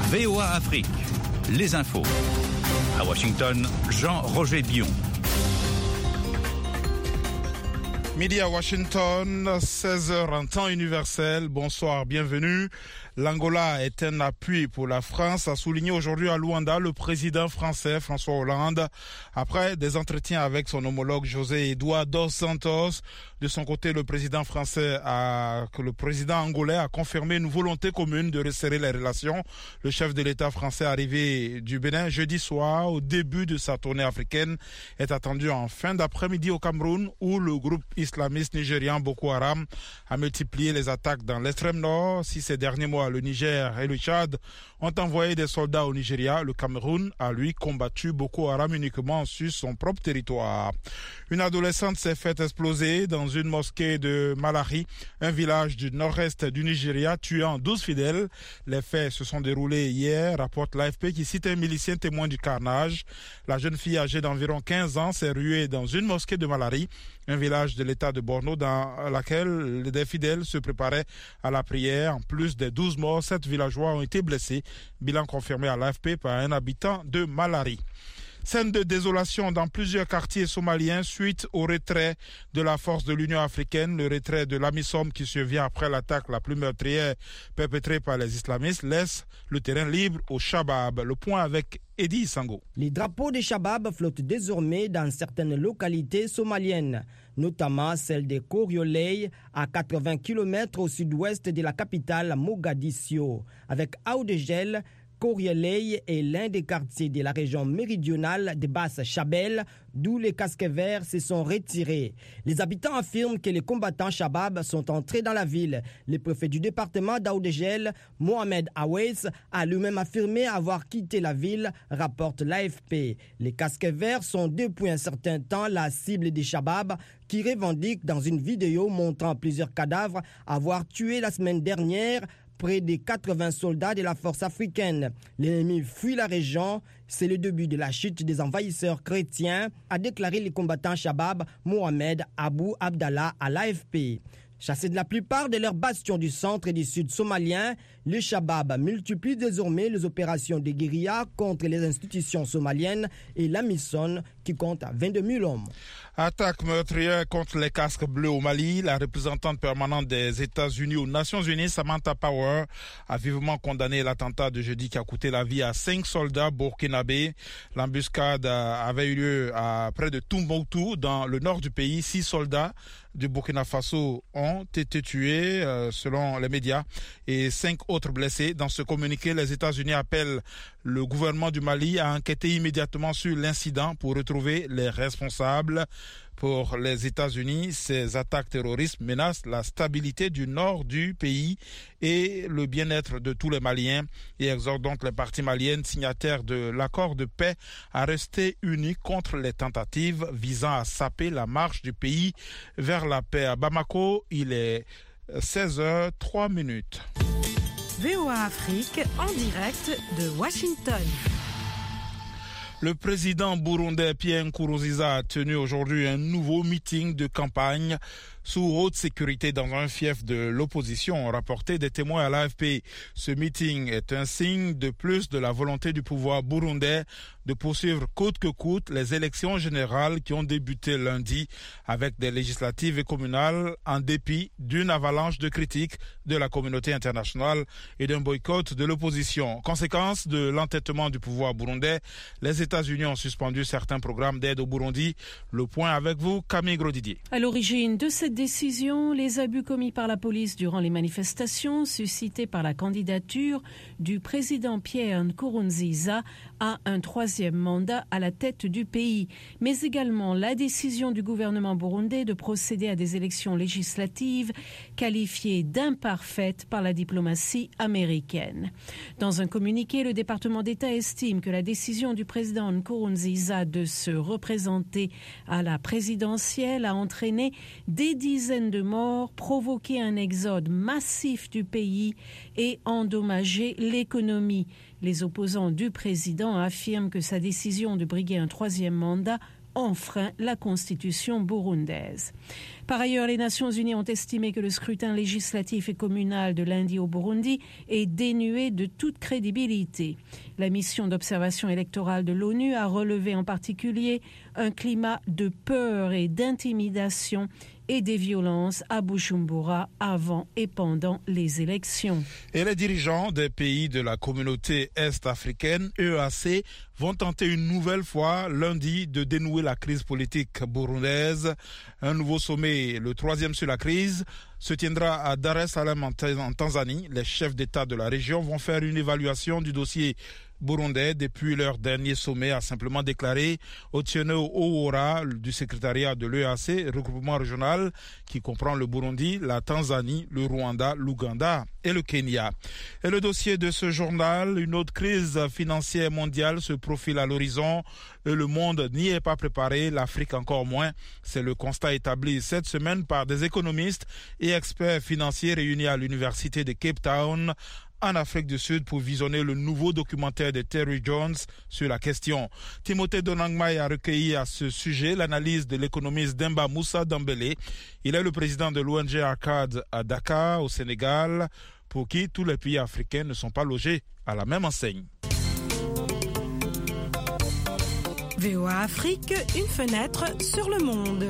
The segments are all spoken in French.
VOA Afrique, les infos. À Washington, Jean-Roger Bion. Midi à Washington, 16h en temps universel. Bonsoir, bienvenue. L'Angola est un appui pour la France, a souligné aujourd'hui à Luanda le président français François Hollande, après des entretiens avec son homologue José Eduardo dos Santos. De son côté, le président angolais a confirmé une volonté commune de resserrer les relations. Le chef de l'État français arrivé du Bénin jeudi soir, au début de sa tournée africaine, est attendu en fin d'après-midi au Cameroun, où le groupe islamiste nigérian Boko Haram a multiplié les attaques dans l'extrême nord. Si ces derniers mois, le Niger et le Tchad ont envoyé des soldats au Nigeria, le Cameroun a lui combattu Boko Haram uniquement sur son propre territoire. Une adolescente s'est faite exploser dans une mosquée de Malari, un village du nord-est du Nigeria, tuant 12 fidèles. Les faits se sont déroulés hier, rapporte l'AFP qui cite un milicien témoin du carnage. La jeune fille âgée d'environ 15 ans s'est ruée dans une mosquée de Malari, un village de l'état de Borno dans laquelle des fidèles se préparaient à la prière. En plus des 12 morts, 7 villageois ont été blessés. Bilan confirmé à l'AFP par un habitant de Malari. Scène de désolation dans plusieurs quartiers somaliens suite au retrait de la force de l'Union africaine. Le retrait de l'AMISOM qui survient après l'attaque la plus meurtrière perpétrée par les islamistes laisse le terrain libre au Shabab. Le point avec Eddie Sango. Les drapeaux des Shabab flottent désormais dans certaines localités somaliennes, notamment celle de Koriolei, à 80 km au sud-ouest de la capitale Mogadiscio. Avec Aoudegel, Koriolei est l'un des quartiers de la région méridionale de Basse-Chabelle, d'où les casques verts se sont retirés. Les habitants affirment que les combattants Shabab sont entrés dans la ville. Le préfet du département d'Aoudegel, Mohamed Awais, a lui-même affirmé avoir quitté la ville, rapporte l'AFP. Les casques verts sont depuis un certain temps la cible des Shabab, qui revendiquent dans une vidéo montrant plusieurs cadavres avoir tué la semaine dernière près de 80 soldats de la force africaine. L'ennemi fuit la région. C'est le début de la chute des envahisseurs chrétiens, a déclaré le combattant Shabab Mohamed Abou Abdallah à l'AFP. Chassés de la plupart de leurs bastions du centre et du sud somalien, les Shabab multiplient désormais les opérations de guérilla contre les institutions somaliennes et l'AMISOM qui compte 22 000 hommes. Attaque meurtrière contre les casques bleus au Mali. La représentante permanente des États-Unis aux Nations Unies, Samantha Power, a vivement condamné l'attentat de jeudi qui a coûté la vie à 5 soldats burkinabés. L'embuscade avait eu lieu près de Tombouctou, dans le nord du pays. 6 soldats du Burkina Faso ont été tués, selon les médias, et 5 autres blessés. Dans ce communiqué, les États-Unis appellent le gouvernement du Mali à enquêter immédiatement sur l'incident pour retrouver les responsables. Pour les États-Unis, ces attaques terroristes menacent la stabilité du nord du pays et le bien-être de tous les Maliens et exhortent donc les parties maliennes signataires de l'accord de paix à rester unis contre les tentatives visant à saper la marche du pays vers la paix. À Bamako, il est 16h03. VOA Afrique en direct de Washington. Le président burundais Pierre Nkurunziza a tenu aujourd'hui un nouveau meeting de campagne sous haute sécurité dans un fief de l'opposition, ont rapporté des témoins à l'AFP. Ce meeting est un signe de plus de la volonté du pouvoir burundais de poursuivre coûte que coûte les élections générales qui ont débuté lundi avec des législatives et communales en dépit d'une avalanche de critiques de la communauté internationale et d'un boycott de l'opposition. Conséquence de l'entêtement du pouvoir burundais, les États-Unis ont suspendu certains programmes d'aide au Burundi. Le point avec vous, Camille Grosdidier. À l'origine de cette décision, les abus commis par la police durant les manifestations suscitées par la candidature du président Pierre Nkurunziza à un 3e mandat à la tête du pays, mais également la décision du gouvernement burundais de procéder à des élections législatives qualifiées d'imparfaites par la diplomatie américaine. Dans un communiqué, le département d'État estime que la décision du président Nkurunziza de se représenter à la présidentielle a entraîné des dizaines de morts, provoqué un exode massif du pays et endommagé l'économie. Les opposants du président affirment que sa décision de briguer un 3e mandat enfreint la constitution burundaise. Par ailleurs, les Nations Unies ont estimé que le scrutin législatif et communal de lundi au Burundi est dénué de toute crédibilité. La mission d'observation électorale de l'ONU a relevé en particulier un climat de peur et d'intimidation et des violences à Bujumbura avant et pendant les élections. Et les dirigeants des pays de la communauté est-africaine, EAC, vont tenter une nouvelle fois lundi de dénouer la crise politique burundaise. Un nouveau sommet, le 3e sur la crise, se tiendra à Dar es Salaam en Tanzanie. Les chefs d'État de la région vont faire une évaluation du dossier burundais depuis leur dernier sommet, a simplement déclaré Otieno Oora du secrétariat de l'EAC, regroupement régional qui comprend le Burundi, la Tanzanie, le Rwanda, l'Ouganda et le Kenya. Et le dossier de ce journal, une autre crise financière mondiale se profile à l'horizon et le monde n'y est pas préparé, l'Afrique encore moins. C'est le constat établi cette semaine par des économistes et experts financiers réunis à l'université de Cape Town en Afrique du Sud pour visionner le nouveau documentaire de Terry Jones sur la question. Timothée Donangmai a recueilli à ce sujet l'analyse de l'économiste Demba Moussa Dambélé. Il est le président de l'ONG Arcade à Dakar, au Sénégal, pour qui tous les pays africains ne sont pas logés à la même enseigne. VOA Afrique, une fenêtre sur le monde.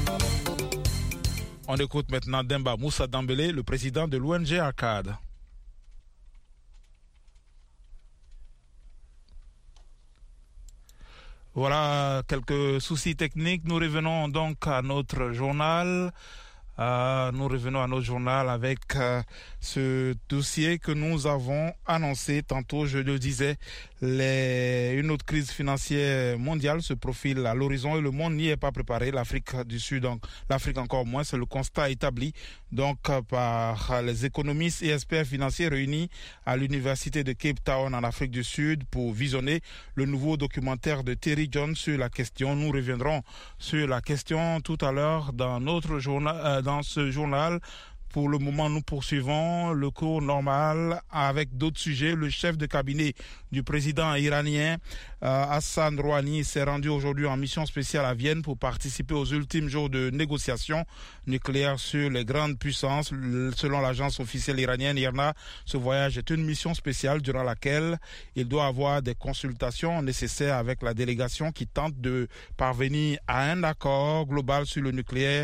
On écoute maintenant Demba Moussa Dambélé, le président de l'ONG Arcade. Voilà quelques soucis techniques. Nous revenons donc à notre journal. Avec ce dossier que nous avons annoncé tantôt, je le disais, une autre crise financière mondiale se profile à l'horizon et le monde n'y est pas préparé. L'Afrique du Sud, donc l'Afrique encore moins, c'est le constat établi donc par les économistes et experts financiers réunis à l'université de Cape Town en Afrique du Sud pour visionner le nouveau documentaire de Terry Jones sur la question. Nous reviendrons sur la question tout à l'heure dans notre journal, dans ce journal. Pour le moment, nous poursuivons le cours normal avec d'autres sujets. Le chef de cabinet du président iranien, Hassan Rouhani, s'est rendu aujourd'hui en mission spéciale à Vienne pour participer aux ultimes jours de négociations nucléaires sur les grandes puissances. Selon l'agence officielle iranienne IRNA, ce voyage est une mission spéciale durant laquelle il doit avoir des consultations nécessaires avec la délégation qui tente de parvenir à un accord global sur le nucléaire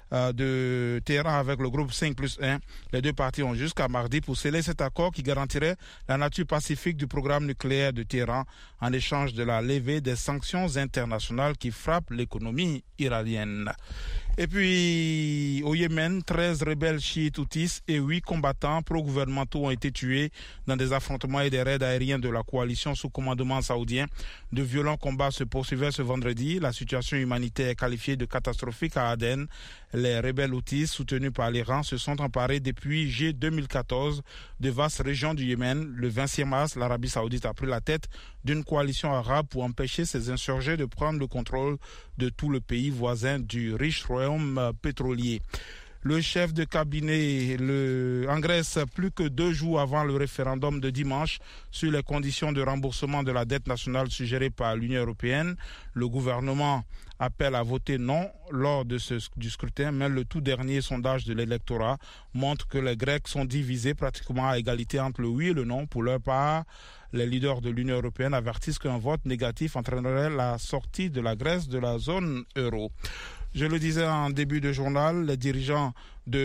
de Téhéran avec le groupe 5+1. Les deux parties ont jusqu'à mardi pour sceller cet accord qui garantirait la nature pacifique du programme nucléaire de Téhéran en échange de la levée des sanctions internationales qui frappent l'économie iranienne. Et puis, au Yémen, 13 rebelles chiites houthis et 8 combattants pro-gouvernementaux ont été tués dans des affrontements et des raids aériens de la coalition sous commandement saoudien. De violents combats se poursuivaient ce vendredi. La situation humanitaire est qualifiée de catastrophique à Aden. Les rebelles houthis, soutenus par l'Iran, se sont emparés depuis juillet 2014 de vastes régions du Yémen. Le 26 mars, l'Arabie saoudite a pris la tête d'une coalition arabe pour empêcher ces insurgés de prendre le contrôle de tout le pays voisin du riche royaume pétrolier. Le chef de cabinet en Grèce, plus que 2 jours avant le référendum de dimanche sur les conditions de remboursement de la dette nationale suggérée par l'Union européenne, le gouvernement appelle à voter non lors du scrutin, mais le tout dernier sondage de l'électorat montre que les Grecs sont divisés pratiquement à égalité entre le oui et le non. Pour leur part, les leaders de l'Union européenne avertissent qu'un vote négatif entraînerait la sortie de la Grèce de la zone euro. Je le disais en début de journal, les dirigeants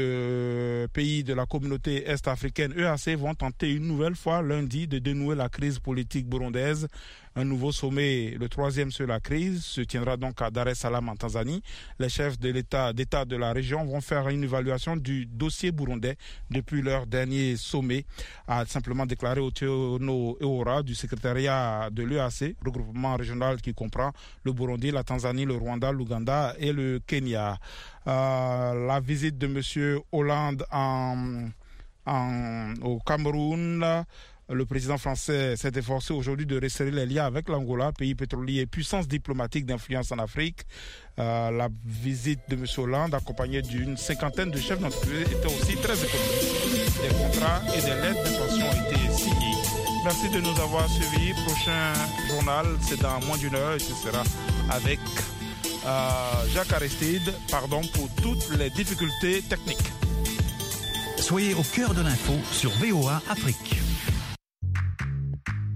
de pays de la communauté est-africaine EAC vont tenter une nouvelle fois lundi de dénouer la crise politique burundaise. Un nouveau sommet, le 3e sur la crise, se tiendra donc à Dar es Salaam en Tanzanie. Les chefs d'État de la région vont faire une évaluation du dossier burundais depuis leur dernier sommet, a simplement déclaré Otieno Oora du secrétariat de l'EAC, regroupement régional qui comprend le Burundi, la Tanzanie, le Rwanda, l'Ouganda et le Kenya. La visite de M. Hollande au Cameroun. Le président français s'est efforcé aujourd'hui de resserrer les liens avec l'Angola, pays pétrolier et puissance diplomatique d'influence en Afrique. La visite de M. Hollande, accompagnée d'une 50aine de chefs d'entreprise, était aussi très économique. Des contrats et des lettres d'intention ont été signés. Merci de nous avoir suivis. Prochain journal, c'est dans moins d'1 heure et ce sera avec Jacques Aristide, pardon pour toutes les difficultés techniques. Soyez au cœur de l'info sur VOA Afrique.